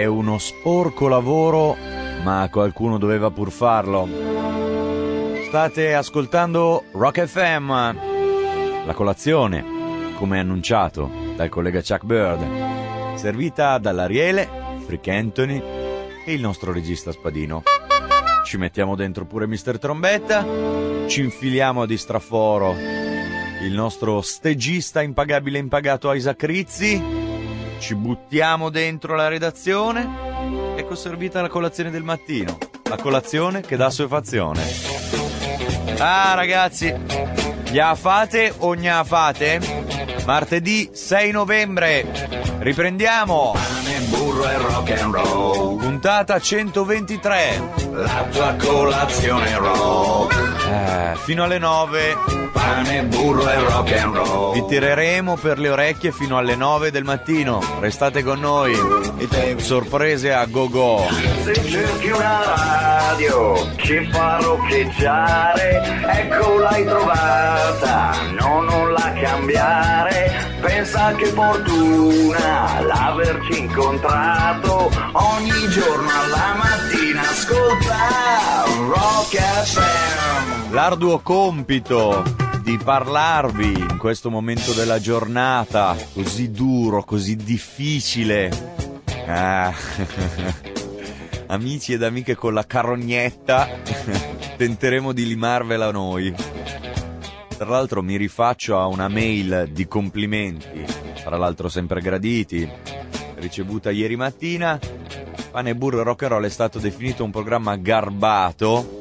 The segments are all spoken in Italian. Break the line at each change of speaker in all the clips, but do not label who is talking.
È uno sporco lavoro, ma qualcuno doveva pur farlo. State ascoltando Rock FM, la colazione, come annunciato dal collega Chuck Bird, servita dall'Ariele, Frick Anthony e il nostro regista Spadino. Ci mettiamo dentro pure Mr. Trombetta, ci infiliamo a distraforo il nostro stagista impagabile impagato Isaac Rizzi, ci buttiamo dentro la redazione. Ecco servita la colazione del mattino, la colazione che dà assuefazione. Ah ragazzi, gna fate o gna fate? Martedì 6 novembre riprendiamo
Pane, burro e rock and roll,
puntata 123,
la tua colazione rock.
Fino alle 9
Pane, burro e rock and roll.
vi tireremo per le orecchie fino alle 9 del mattino. Restate con noi, sorprese a go-go.
Se cerchi una radio che fa roccheggiare, ecco l'hai trovata, no non la cambiare. Pensa che fortuna l'averci incontrato, ogni giorno alla mattina ascolta Rock FM.
L'arduo compito di parlarvi in questo momento della giornata così duro, così difficile. Amici ed amiche con la carognetta, tenteremo di limarvela noi. Tra l'altro mi rifaccio a una mail di complimenti, tra l'altro sempre graditi, ricevuta ieri mattina. Pane, burro e rock and roll è stato definito un programma garbato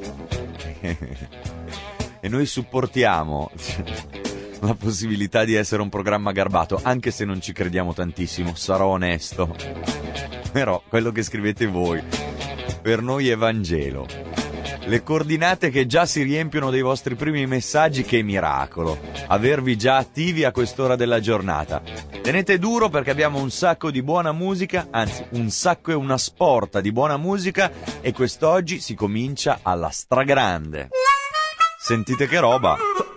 e noi supportiamo la possibilità di essere un programma garbato, anche se non ci crediamo tantissimo, sarò onesto. Però quello che scrivete voi per noi è Vangelo. Le coordinate che già si riempiono dei vostri primi messaggi, che miracolo avervi già attivi a quest'ora della giornata. Tenete duro perché abbiamo un sacco di buona musica, anzi un sacco e una sporta di buona musica, e quest'oggi si comincia alla stragrande. Sentite che roba!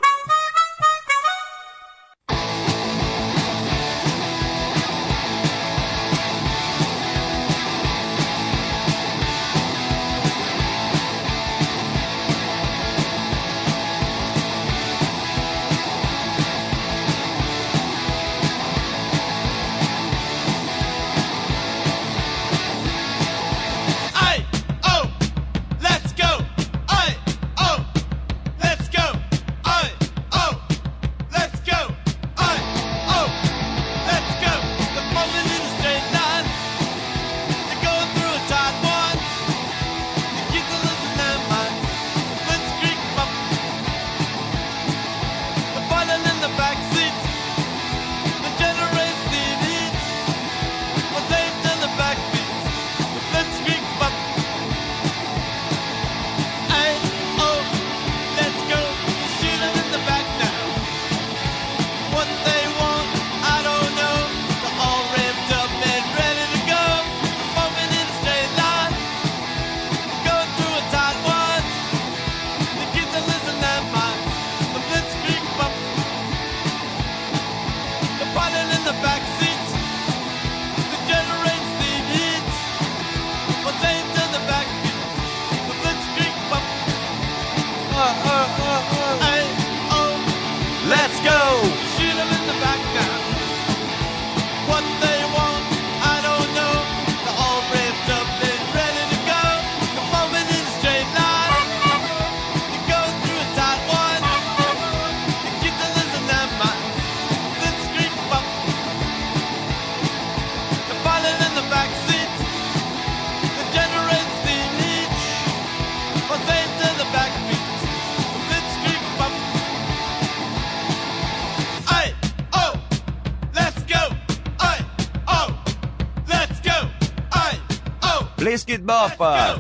Bliskit Bop,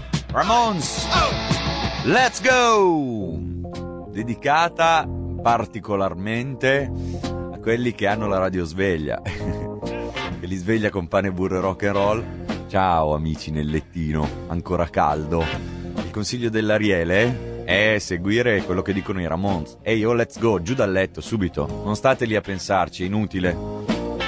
Ramones, Let's Go! Dedicata particolarmente a quelli che hanno la radio sveglia, che li sveglia con pane, burro e rock and roll. Ciao amici nel lettino, ancora caldo. Il consiglio dell'Ariele è seguire quello che dicono i Ramones. Ehi, let's go, giù dal letto, subito. Non state lì a pensarci, è inutile.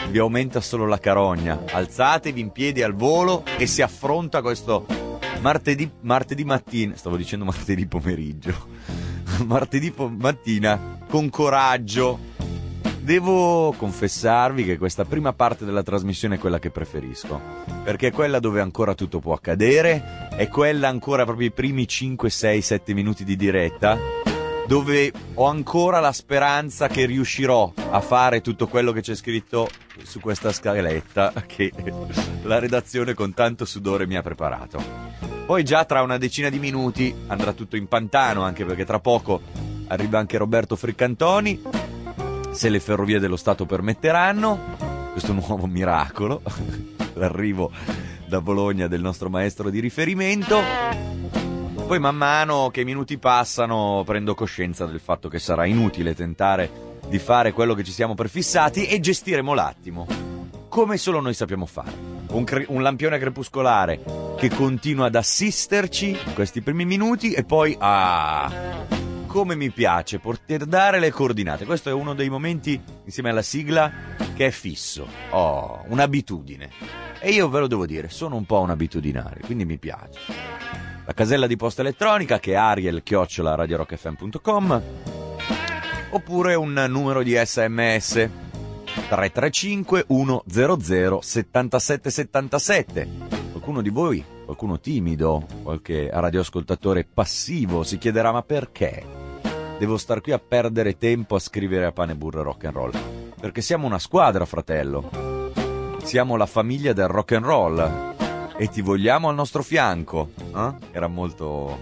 vi aumenta solo la carogna. Alzatevi in piedi al volo e si affronta questo martedì mattina, stavo dicendo martedì pomeriggio, martedì mattina con coraggio. Devo confessarvi che questa prima parte della trasmissione è quella che preferisco, perché è quella dove ancora tutto può accadere, è quella ancora proprio i primi 5, 6, 7 minuti di diretta, dove ho ancora la speranza che riuscirò a fare tutto quello che c'è scritto su questa scaletta che la redazione con tanto sudore mi ha preparato. Poi già tra una decina di minuti andrà tutto in pantano, anche perché tra poco arriva anche Roberto Friccantoni, se le ferrovie dello Stato permetteranno, questo nuovo miracolo, l'arrivo da Bologna del nostro maestro di riferimento. Poi man mano che i minuti passano prendo coscienza del fatto che sarà inutile tentare di fare quello che ci siamo prefissati e gestiremo l'attimo, come solo noi sappiamo fare. Un lampione crepuscolare che continua ad assisterci in questi primi minuti e poi, come mi piace poter dare le coordinate. Questo è uno dei momenti, insieme alla sigla, che è fisso. Un'abitudine. E io ve lo devo dire, sono un po' un abitudinario, quindi mi piace. La casella di posta elettronica che è ariel@radiorockfm.com, oppure un numero di SMS 335 100 7777. Qualcuno di voi, qualcuno timido, qualche radioascoltatore passivo si chiederà: ma perché devo star qui a perdere tempo a scrivere a pane, burro e rock and roll? Perché siamo una squadra, fratello, siamo la famiglia del rock and roll e ti vogliamo al nostro fianco. Era molto...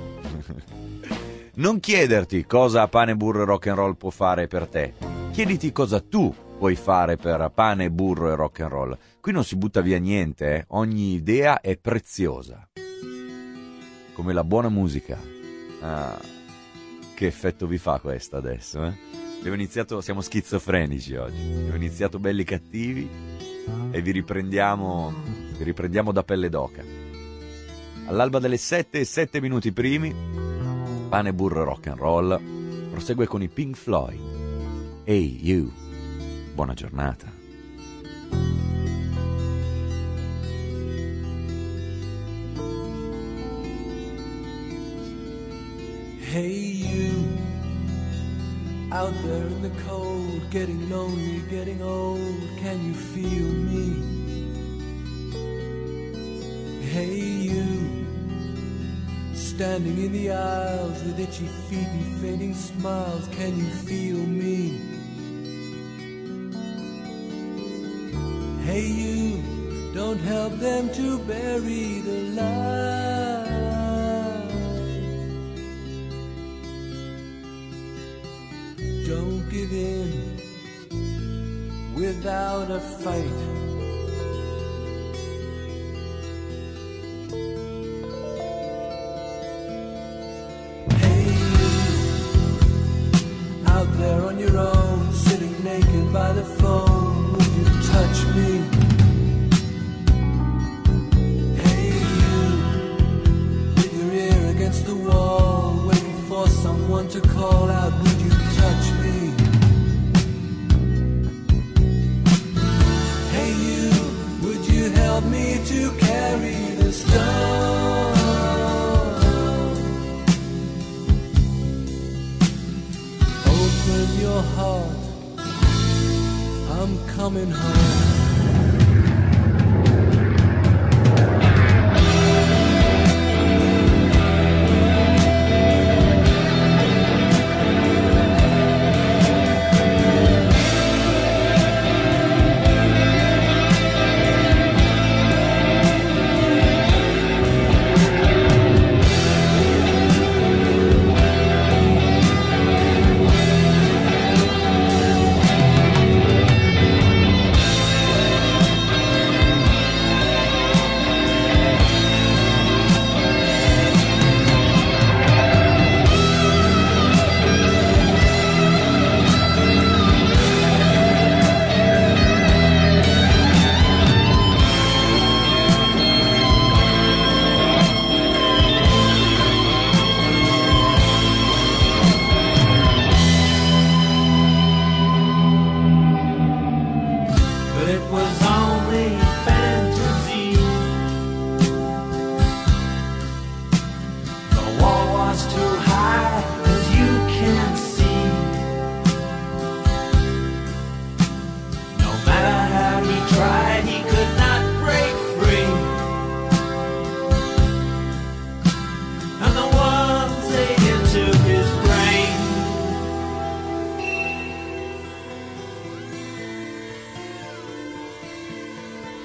Non chiederti cosa pane, burro e rock and roll può fare per te, chiediti cosa tu puoi fare per pane, burro e rock and roll. Qui non si butta via niente, ogni idea è preziosa, come la buona musica. Che effetto vi fa questa adesso, siamo schizofrenici oggi, abbiamo iniziato belli cattivi e vi riprendiamo da pelle d'oca. All'alba delle 7:07 minuti primi, pane, burro e rock and roll prosegue con i Pink Floyd. Hey you, buona giornata.
Hey you, out there in the cold, getting lonely, getting old, can you feel me? Hey you, standing in the aisles with itchy feet and fading smiles, can you feel me? Hey you, don't help them to bury the light. Don't give in without a fight. Hey you, out there on your own, sitting naked by the phone, would you touch me? Hey you, with your ear against the wall, waiting for someone to call out, would you touch me? Hey you, would you help me to carry the stone? Open your heart, I'm coming home.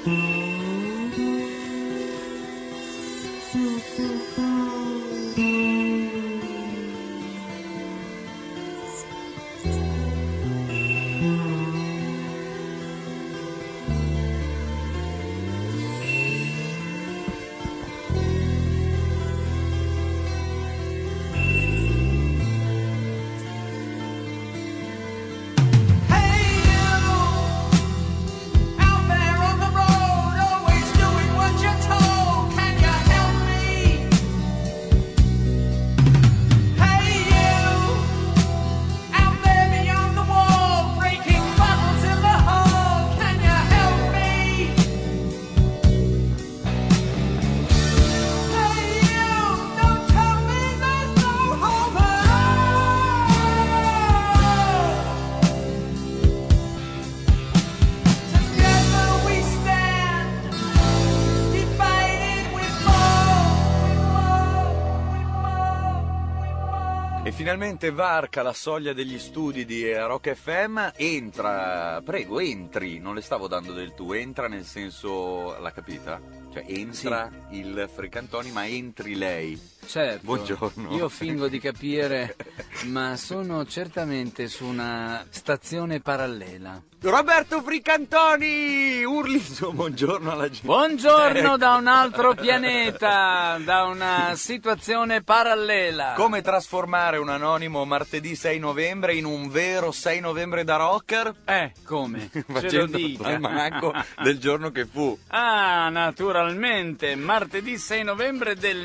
Finalmente varca la soglia degli studi di Rock FM, entra, prego, entri, non le stavo dando del tu, entra nel senso, l'ha capita? Cioè entra sì. Il Fricantoni, ma entri lei.
Certo,
buongiorno.
Io fingo di capire, ma sono certamente su una stazione parallela.
Roberto Fricantoni! Urli il suo buongiorno alla gente.
Buongiorno da un altro pianeta, da una situazione parallela.
Come trasformare un anonimo martedì 6 novembre in un vero 6 novembre da rocker?
Come?
Facendo l'almanacco del giorno che fu.
Ah, naturalmente, martedì 6 novembre del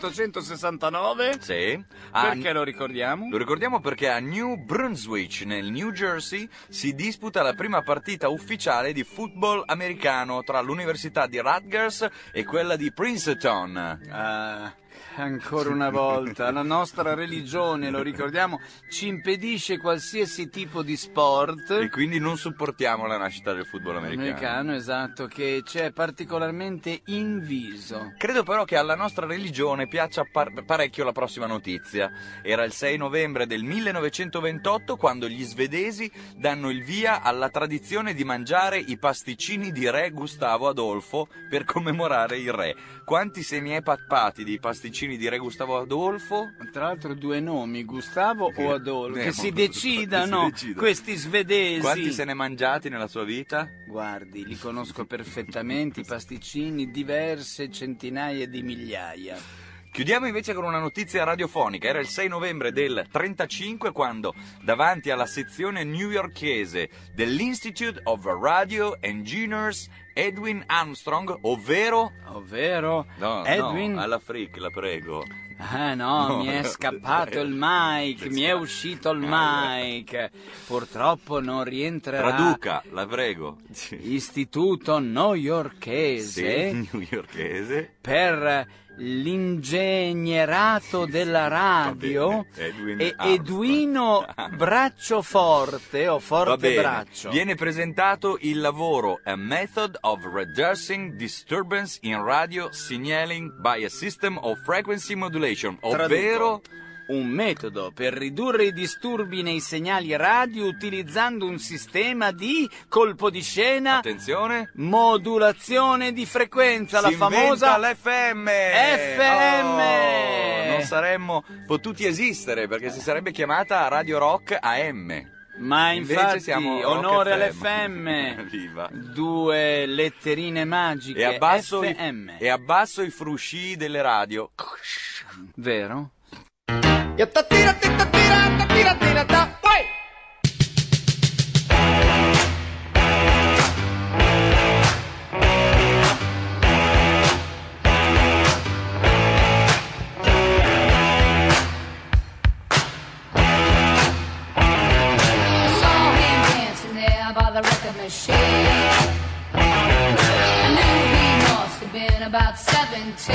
1869.
Sì.
Perché lo ricordiamo?
Lo ricordiamo perché a New Brunswick, nel New Jersey, si disputa la prima partita ufficiale di football americano tra l'Università di Rutgers e quella di Princeton.
Ancora una volta, la nostra religione, lo ricordiamo, ci impedisce qualsiasi tipo di sport.
E quindi non supportiamo la nascita del football americano.
Esatto, che c'è particolarmente inviso.
Credo però che alla nostra religione piaccia parecchio la prossima notizia. Era il 6 novembre del 1928 quando gli svedesi danno il via alla tradizione di mangiare i pasticcini di re Gustavo Adolfo per commemorare il re. Quanti se ne è pappati di pasticcini di re Gustavo Adolfo?
Tra l'altro 2 nomi, Gustavo o Adolfo, che si decidano questi svedesi.
Quanti se ne è mangiati nella sua vita?
Guardi, li conosco perfettamente, i pasticcini, diverse centinaia di migliaia.
Chiudiamo invece con una notizia radiofonica. Era il 6 novembre del 35 quando, davanti alla sezione newyorkese dell'Institute of Radio Engineers, Edwin Armstrong, ovvero Edwin... No, alla freak, la prego.
No, mi è scappato il mic, mi è uscito il mic. Purtroppo non rientrerà.
Traduca, la prego.
Istituto newyorkese.
Sì, newyorkese.
Per l'ingegnerato della radio. Edwino Bracciaforte o Forte Braccio.
Viene presentato il lavoro A Method of Reducing Disturbance in Radio Signaling by a System of Frequency Modulation, ovvero
un metodo per ridurre i disturbi nei segnali radio utilizzando un sistema di colpo di scena.
Attenzione,
modulazione di frequenza, la famosa
l'FM.
FM.
Non saremmo potuti esistere perché si sarebbe chiamata Radio Rock AM.
Ma infatti
siamo
onore all'FM.
Viva.
2 letterine magiche. FM.
E abbasso i frusci delle radio.
Vero?
By the record machine, I knew he must have been about 17.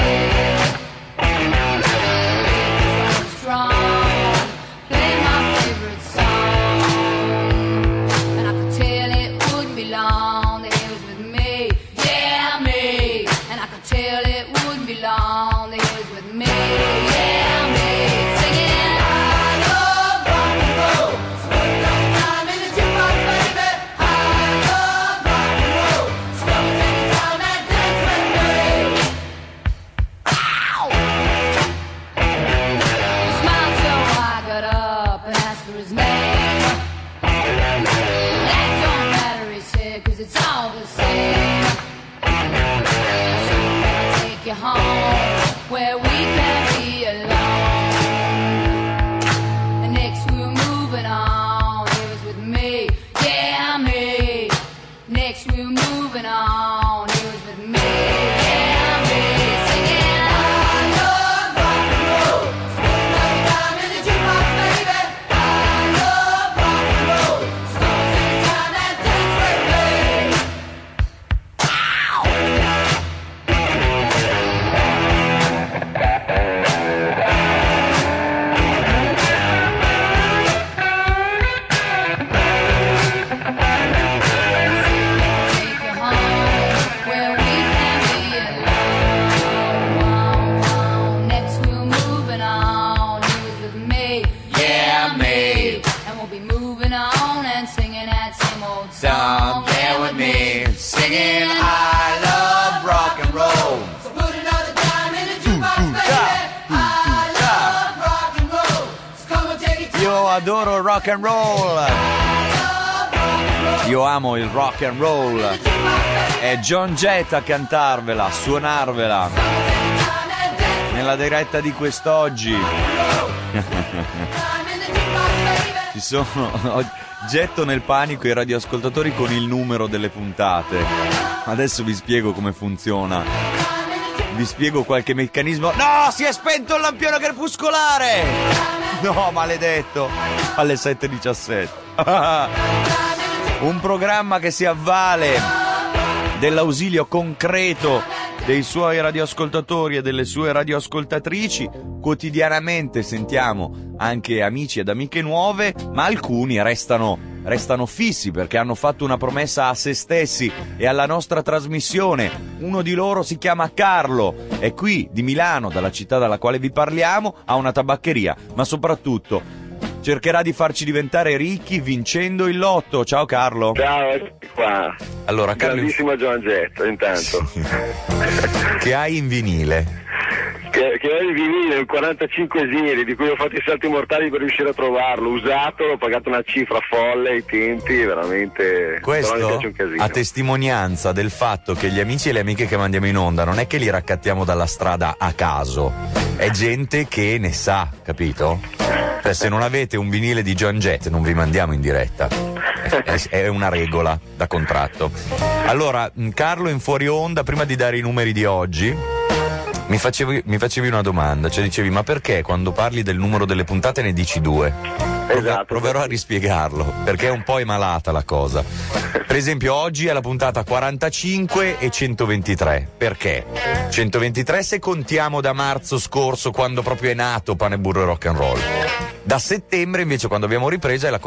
He was strong, playing my favorite song, and I could tell it wouldn't be long that he was with me, yeah me, and I could tell it wouldn't be long that he was with me, yeah me, singing. Time in the jukebox, baby. I love rock and roll. Slow it
adoro il rock and roll. Io amo il rock and roll. È John Jett a cantarvela, a suonarvela nella diretta di quest'oggi. Ci sono, getto nel panico i radioascoltatori con il numero delle puntate. Adesso vi spiego come funziona. Vi spiego qualche meccanismo. No, si è spento il lampione crepuscolare. No, maledetto. Alle 7:17. Un programma che si avvale dell'ausilio concreto dei suoi radioascoltatori e delle sue radioascoltatrici. Quotidianamente sentiamo anche amici ed amiche nuove, ma alcuni restano fissi perché hanno fatto una promessa a se stessi e alla nostra trasmissione. Uno di loro si chiama Carlo, è qui di Milano, dalla città dalla quale vi parliamo, ha una tabaccheria, ma soprattutto cercherà di farci diventare ricchi vincendo il lotto. Ciao Carlo.
Ciao, eccoci qua.
Allora, Carlo,
grandissimo John Jett, intanto.
Che hai in vinile?
Che ho il vinile, un 45 giri, di cui ho fatto i salti mortali per riuscire a trovarlo. Usato, l'ho pagato una cifra folle ai tempi, veramente.
Questo
però mi piace un casino.
a testimonianza del fatto che gli amici e le amiche che mandiamo in onda non è che li raccattiamo dalla strada a caso, è gente che ne sa, capito? Cioè, se non avete un vinile di John Jett non vi mandiamo in diretta. È una regola da contratto. Allora, Carlo, in fuori onda, prima di dare i numeri di oggi, mi facevi una domanda, cioè dicevi: ma perché quando parli del numero delle puntate ne dici 2?
Esatto.
Proverò a rispiegarlo, perché è un po' emalata la cosa. Per esempio, oggi è la puntata 45 e 123. Perché? 123 se contiamo da marzo scorso, quando proprio è nato Pane Burro e Rock and Roll. Da settembre, invece, quando abbiamo ripreso, è la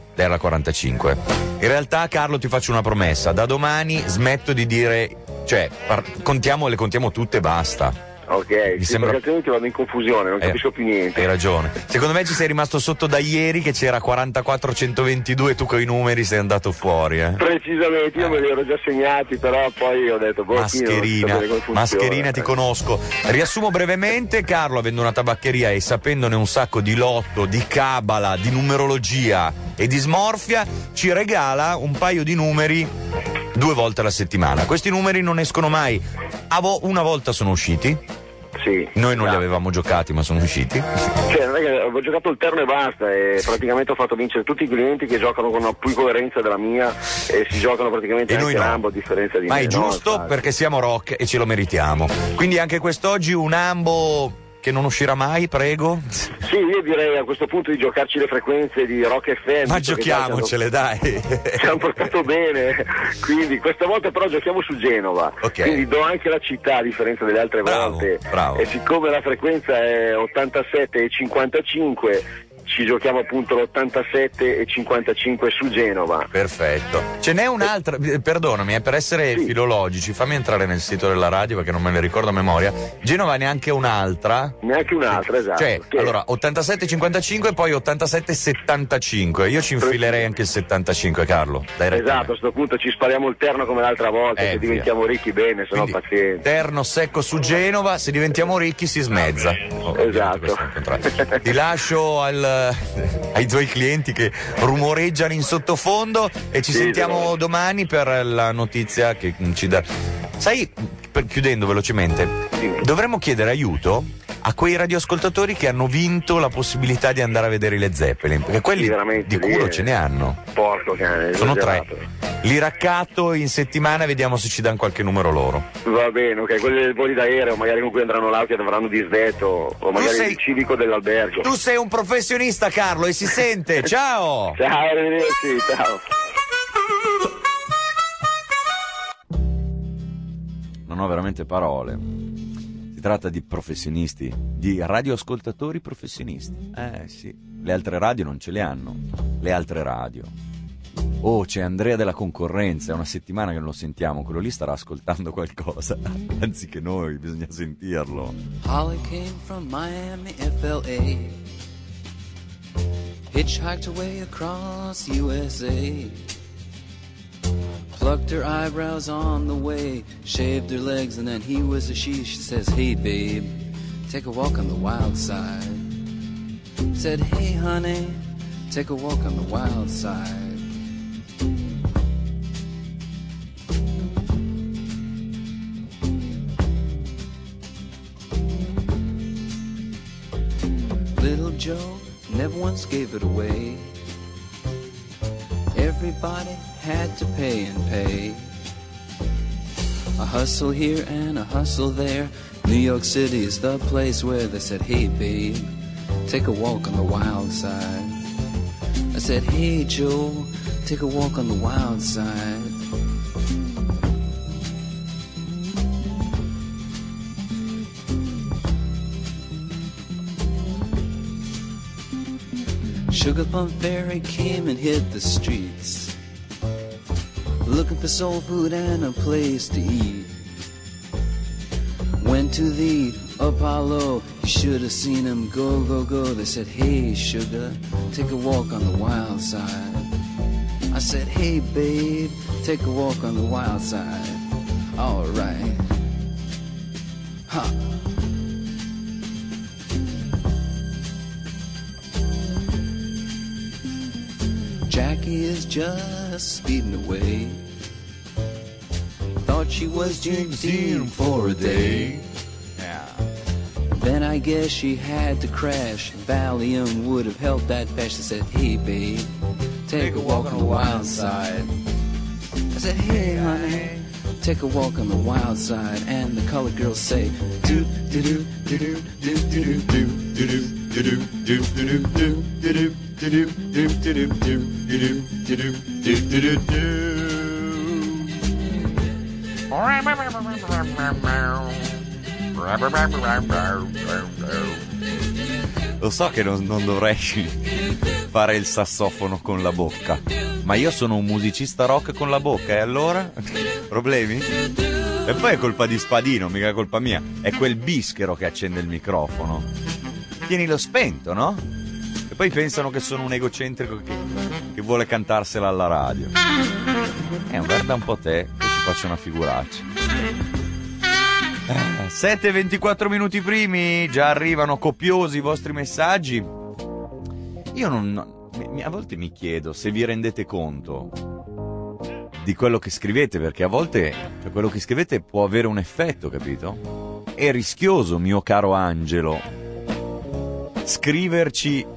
45. In realtà, Carlo, ti faccio una promessa: da domani smetto di dire, cioè, le contiamo tutte e basta.
Ok,
sembra...
perché altrimenti vado in confusione, non capisco più niente.
Hai ragione. Secondo me ci sei rimasto sotto da ieri, che c'era 44-122 e tu coi numeri sei andato fuori.
Precisamente, io me li ero già segnati, però poi ho detto
Mascherina, ti conosco. Riassumo brevemente: Carlo, avendo una tabaccheria e sapendone un sacco di lotto, di cabala, di numerologia e di smorfia, ci regala un paio di numeri 2 volte alla settimana. Questi numeri non escono mai. Una volta sono usciti.
Sì.
Noi non li avevamo giocati, ma sono usciti.
Cioè, non è che ho giocato il terno e basta, e praticamente ho fatto vincere tutti i clienti che giocano con una più coerenza della mia e si giocano praticamente
e
anche
noi no.
Ambo, a differenza di
ma
me.
è giusto, perché siamo rock e ce lo meritiamo. Quindi anche quest'oggi un Ambo che non uscirà mai, prego.
Sì, io direi a questo punto di giocarci le frequenze di Rock FM.
Ma giochiamocele, dai.
Ci hanno portato bene, quindi questa volta però giochiamo su Genova.
Okay.
Quindi do anche la città a differenza delle altre volte.
Bravo.
E siccome la frequenza è 87 e 55, ci giochiamo appunto l'87 e 55 su Genova.
Perfetto. Ce n'è un'altra, perdonami, per essere filologici, fammi entrare nel sito della radio perché non me ne ricordo a memoria. Genova neanche un'altra?
Neanche un'altra, esatto.
Cioè, allora, 87-55 e poi 87-75. Io ci infilerei anche il 75, Carlo. Dai,
esatto, a questo punto ci spariamo il terno come l'altra volta, se diventiamo ricchi bene, se no pazienza.
Terno secco su Genova, se diventiamo ricchi si smezza.
Esatto.
Ti lascio ai tuoi clienti che rumoreggiano in sottofondo e ci sentiamo domani per la notizia che ci dà. Sai, chiudendo velocemente, dovremmo chiedere aiuto a quei radioascoltatori che hanno vinto la possibilità di andare a vedere i Led Zeppelin, perché quelli di culo ce ne hanno.
Porco cane,
sono 3. Li raccatto in settimana e vediamo se ci danno qualche numero loro.
Va bene, ok, quelli dei voli d'aereo magari con cui andranno là che avranno disdetto, o magari il civico dell'albergo.
Tu sei un professionista, Carlo, e si sente. Ciao!
Ciao, arrivederci, ciao.
Non ho veramente parole. Si tratta di professionisti, di radioascoltatori professionisti. Sì, le altre radio non ce le hanno. Le altre radio. Oh, c'è Andrea della concorrenza, è una settimana che non lo sentiamo, quello lì starà ascoltando qualcosa, anziché noi, bisogna sentirlo.
Holly came from Miami, FLA, hitchhiked away across USA, plucked her eyebrows on the way, shaved her legs and then he was a she. She says, hey babe, take a walk on the wild side. Said, hey honey, take a walk on the wild side. Little Joe never once gave it away. Everybody had to pay and pay. A hustle here and a hustle there. New York City is the place where they said, hey babe, take a walk on the wild side. I said, hey Joe, take a walk on the wild side. Sugar Plum Fairy came and hit the streets, looking for soul food and a place to eat. Went to the Apollo, you should have seen him go, go, go. They said, hey sugar, take a walk on the wild side. I said, hey babe, take a walk on the wild side. Alright. Ha. Jackie is just speeding away. Thought she was James Dean for a day.
Yeah.
Then I guess she had to crash. Valium would have helped that patch. I said, hey babe, take a walk on the wild side. I said, hey honey, take a walk on the wild side. And the colored girls say, do do do do do do do do do do do do do do do.
Lo so che non dovrei fare il sassofono con la bocca, ma io sono un musicista rock con la bocca, e allora? Problemi? E poi è colpa di Spadino, mica colpa mia. È quel bischero che accende il microfono. Tienilo spento, no? E poi pensano che sono un egocentrico che vuole cantarsela alla radio. Guarda un po' te, che ci faccio una figuraccia. 7:24 minuti primi, già arrivano copiosi i vostri messaggi. Io a volte mi chiedo se vi rendete conto di quello che scrivete, perché a volte quello che scrivete può avere un effetto, capito? È rischioso, mio caro Angelo, scriverci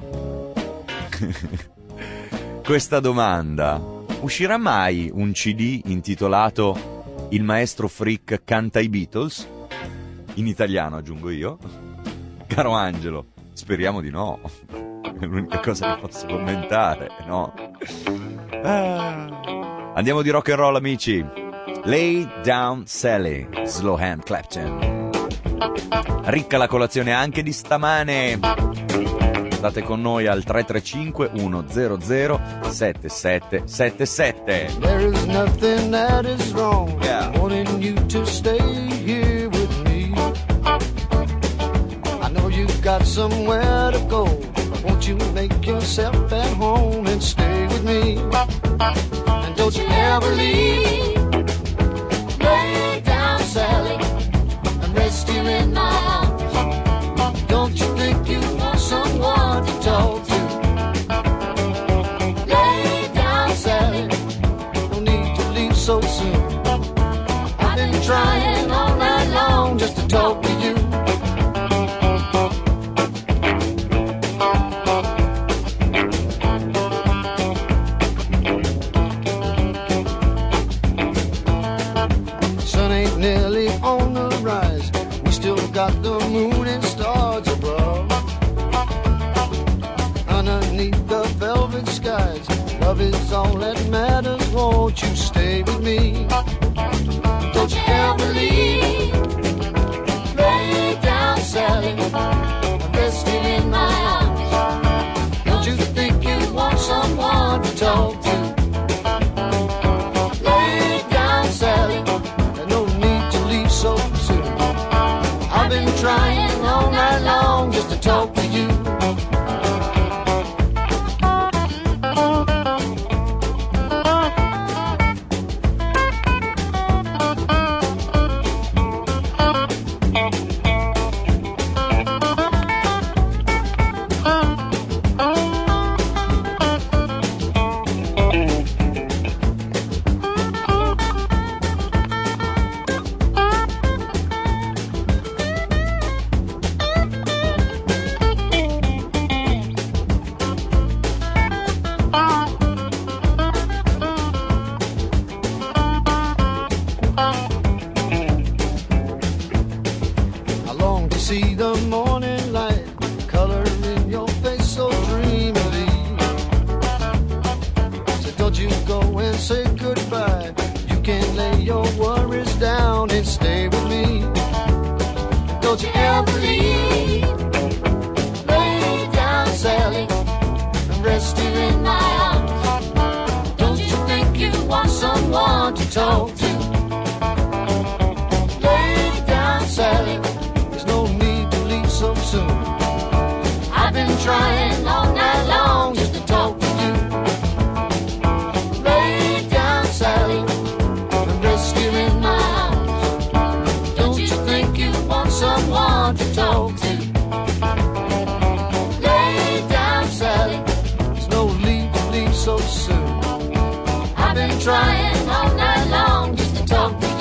questa domanda: uscirà mai un CD intitolato Il maestro Frick canta i Beatles? In italiano, aggiungo io. Caro Angelo, speriamo di no. È l'unica cosa che posso commentare, no? Andiamo di rock and roll, amici. Lay Down Sally, Slow Hand Clapton. Ricca la colazione anche di stamane. State con noi al 335 100 7777.
There is nothing that is wrong.
Yeah.
Wanting you to stay here with me. I know you've got somewhere to go. Won't you make yourself at home and stay with me? And don't you ever leave. Lay down, Sally, and rest here in my arms. Don't you think you want someone to talk to? Lay down, Sally, no need to leave so soon. I've been trying all night long just to talk to you. Sun ain't nearly on the rise. We still got the moon and stars above. Underneath the velvet skies, love is all that matters. Won't you stay with me? Don't you ever leave. Lay down, Sally, rest here in my arms. Don't you think you want someone to talk to? Lay down, Sally, there's no need to leave so soon. I've been trying all night long just to talk to you. see the morning light, color in your face so dreamily. So don't you go and say goodbye. You can lay your worries down and stay with me. Don't you ever leave. Lay down, Sally, and rest here in my arms. Don't you think you want someone to talk to? Lay down, Sally, there's no need to leave so soon. I've been trying all night long just to talk to you. Lay down, Sally, and rest here in my arms. Don't you think you want someone to talk to? Lay down, Sally, there's no need to leave so soon. I've been trying all night long just to talk to you.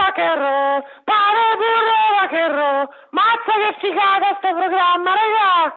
Mazza che figata sto programma, raga!